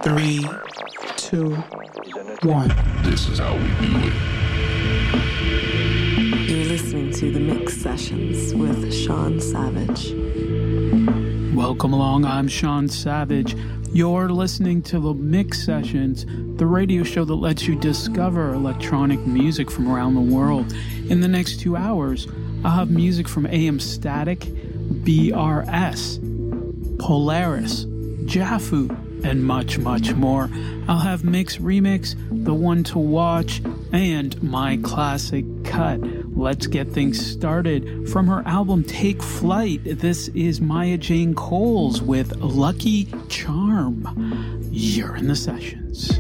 3, 2, 1. This is how we do it. You're listening to The Mix Sessions with Sean Savage. Welcome along, I'm Sean Savage. You're listening to The Mix Sessions, the radio show that lets you discover electronic music from around the world. In the next 2 hours, I'll have music from AM Static, BRS, Polaris, Jafu, and much, much more. I'll have Mix Remix, The One to Watch, and my classic cut. Let's get things started. From her album Take Flight, this is Maya Jane Coles with Lucky Charm. You're in the sessions.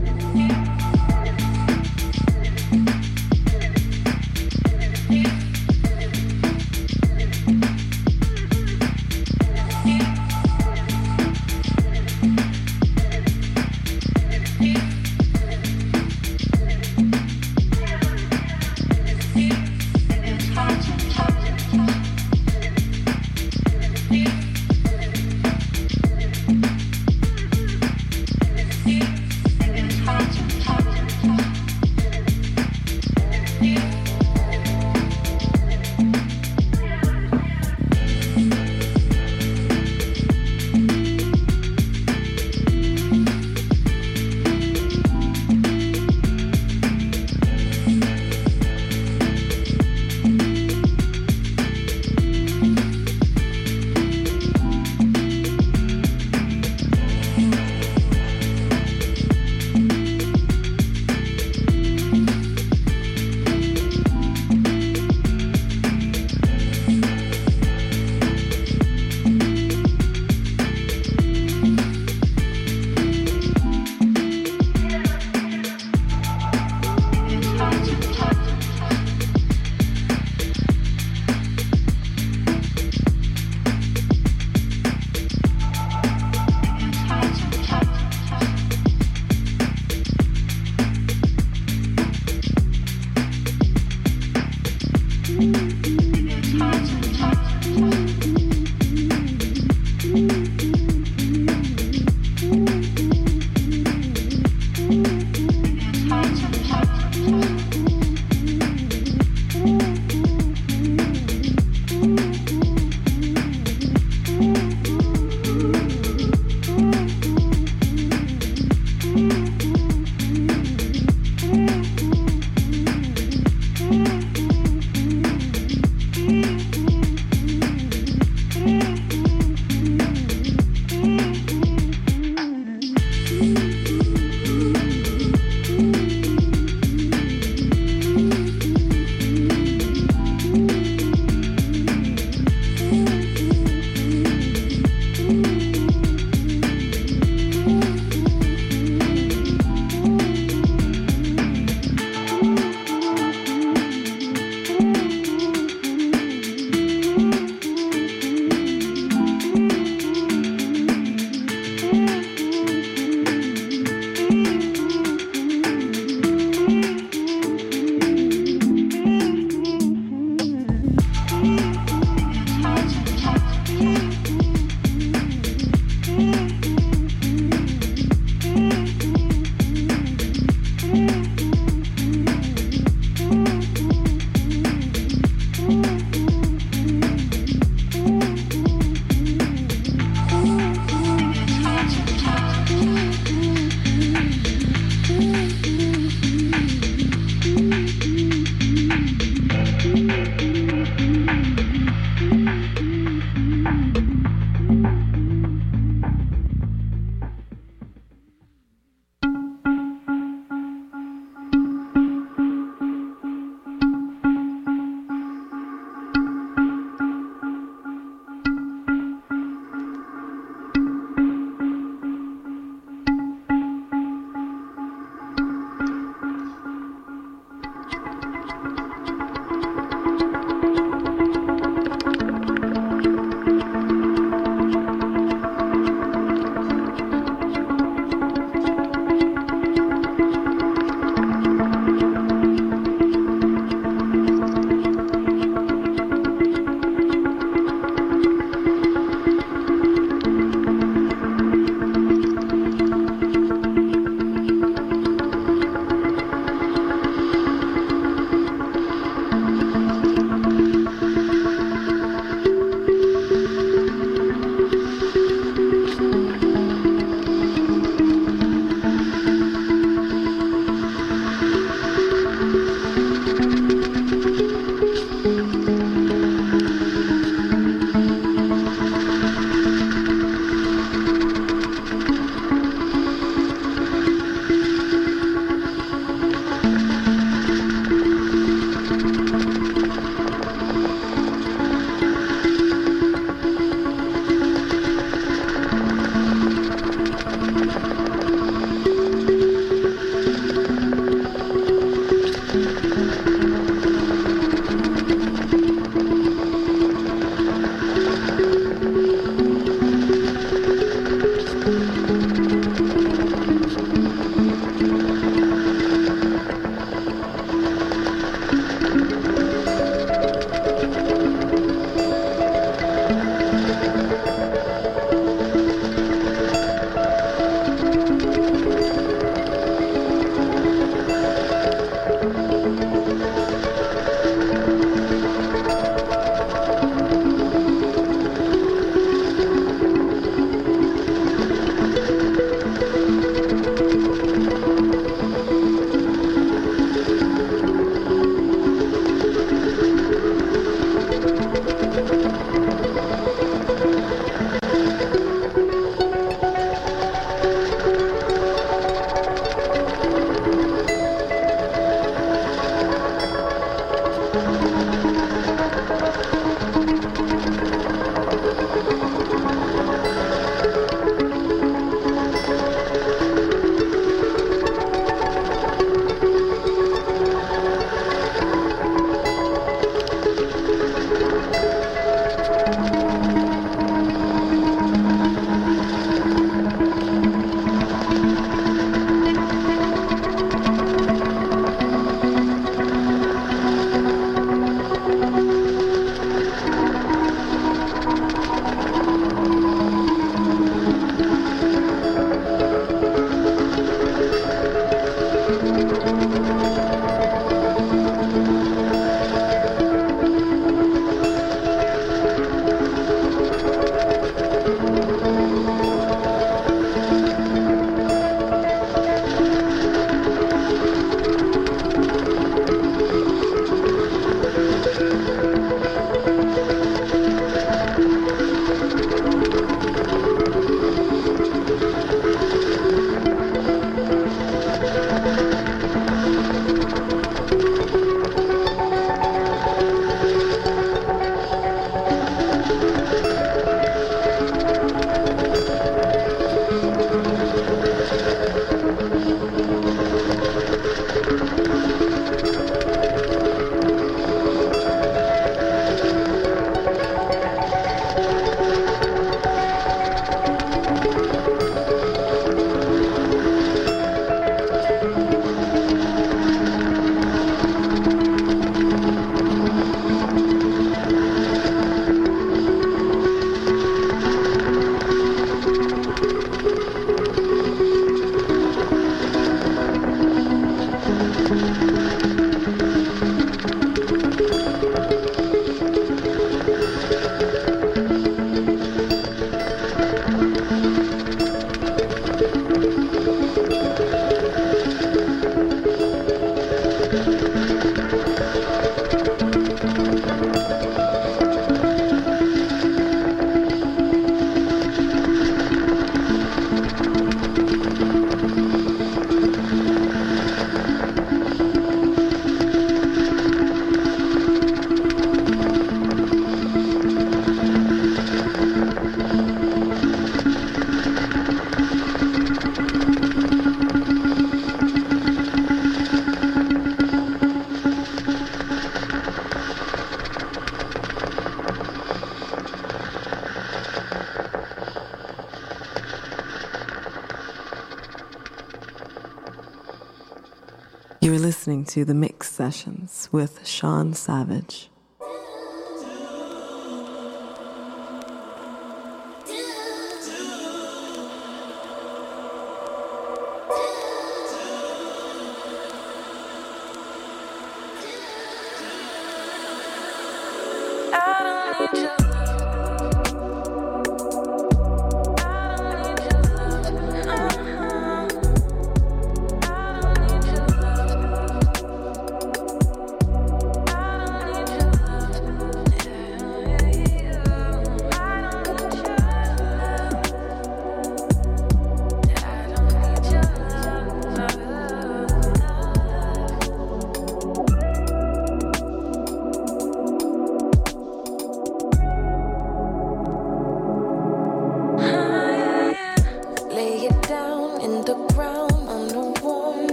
You're listening to The Mix Sessions with Sean Savage.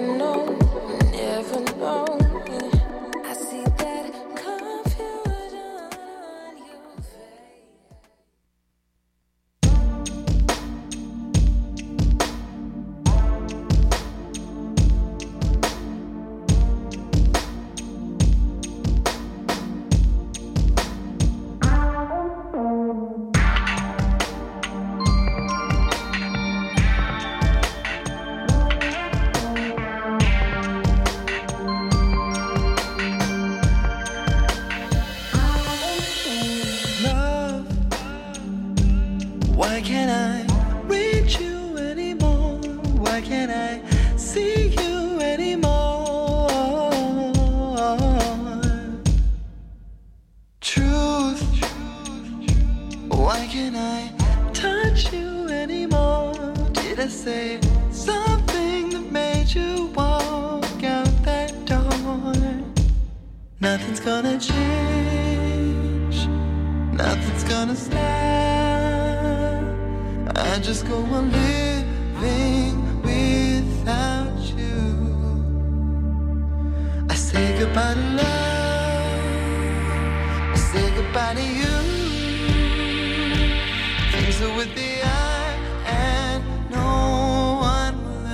I see that confusion. reach you anymore? Why can't I see you anymore? Truth, why can't I touch you anymore? Did I say something that made you walk out that door? Nothing's gonna change, nothing's gonna stop. I just go on living without you. I say goodbye to love, I say goodbye to you. Things are with the eye and no one will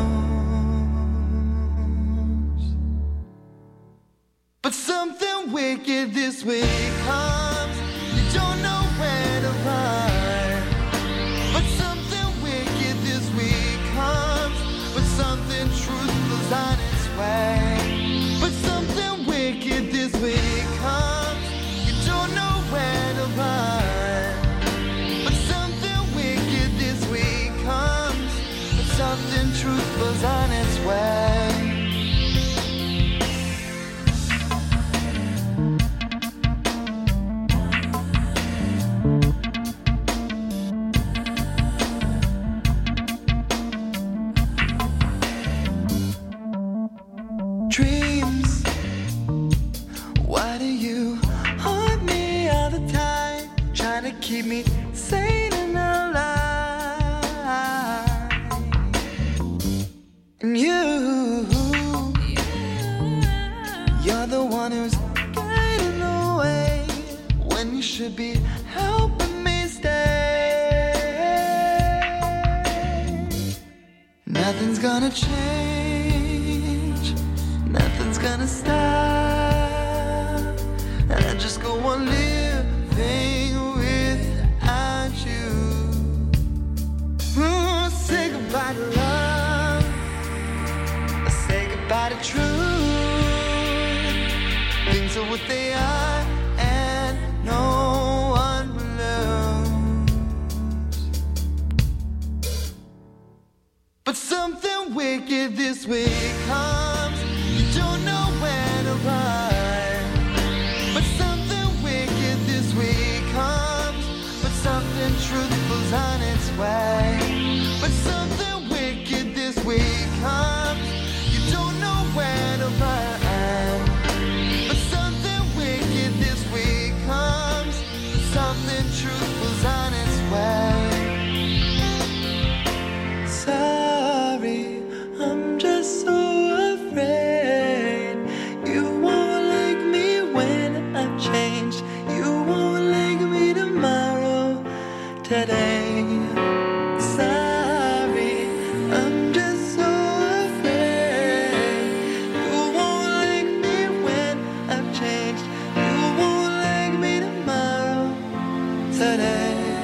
lose. But something wicked this week comes, you don't know where to run. But something wicked this week comes, but something truthful's on its way. But something wicked this week comes, you don't know where to run. But something wicked this week comes, but something truthful's on its way. Dreams, why do you haunt me all the time? Trying to keep me sane and alive. And you're the one who's guiding the way when you should be helping me stay. Nothing's gonna change, nothing's gonna stop. And I just go on living without you. Say goodbye to love, I say goodbye to truth. Things are what they are and no one will lose. But something wicked this week comes, you don't know where to run. But something wicked this week comes, but something truthful's on its way. But something wicked this week comes, you don't know where to run. But something wicked this week comes, but something truthful's on its way. Sorry, I'm just so afraid you won't like me when I've changed. You won't like me tomorrow, today. Sorry, I'm just so afraid you won't like me when I've changed. You won't like me tomorrow, today.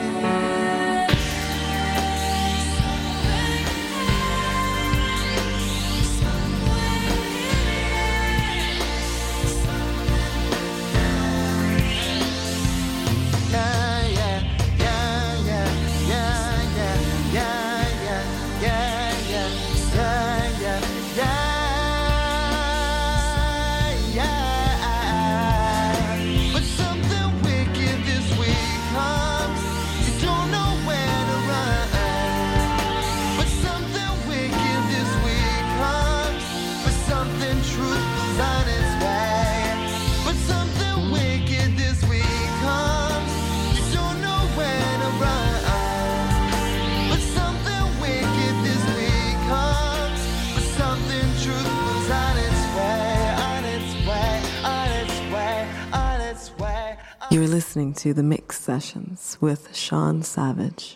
But something wicked this week comes, you don't know where to run. But something wicked this week comes, but something truthful's on its way. But something wicked this week comes, you don't know where to run. But something wicked this week comes, but something truthful's on its way, on its way, on its way, on its way. You're listening to The Mix Sessions with Sean Savage.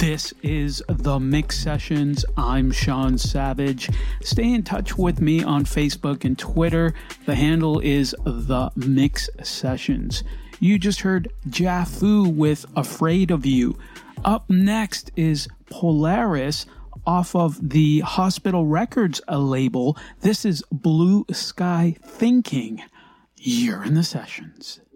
This is The Mix Sessions. I'm Sean Savage. Stay in touch with me on Facebook and Twitter. The handle is The Mix Sessions. You just heard Jafu with Afraid of You. Up next is Polaris off of the Hospital Records label. This is Blue Sky Thinking. You're in the sessions.